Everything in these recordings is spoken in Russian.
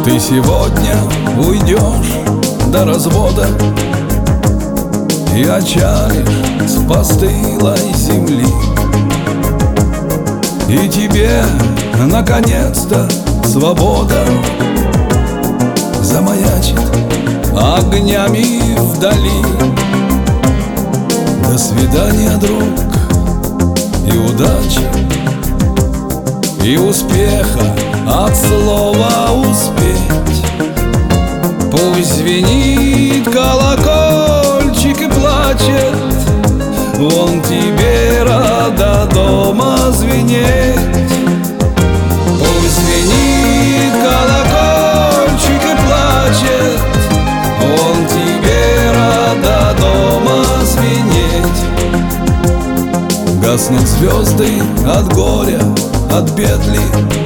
Ты сегодня уйдешь до развода и очалишь с постылой земли, и тебе наконец-то свобода замаячит огнями вдали. До свидания, друг, и удачи, и успеха от слова «успеть». Пусть звенит колокольчик и плачет, вон тебе рада дома звенеть. Пусть звенит колокольчик и плачет, вон тебе рада дома звенеть. Гаснут звезды от горя, от петли,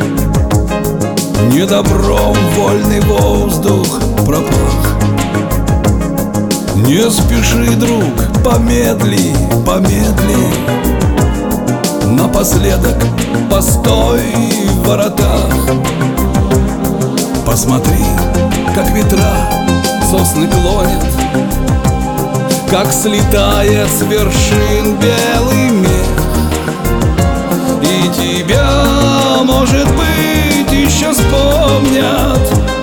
недобром вольный воздух пропах. Не спеши, друг, помедли, помедли, напоследок постой в воротах. Посмотри, как ветра сосны клонят, как слетает с вершин белый мех. И тебя, может быть, еще вспомнят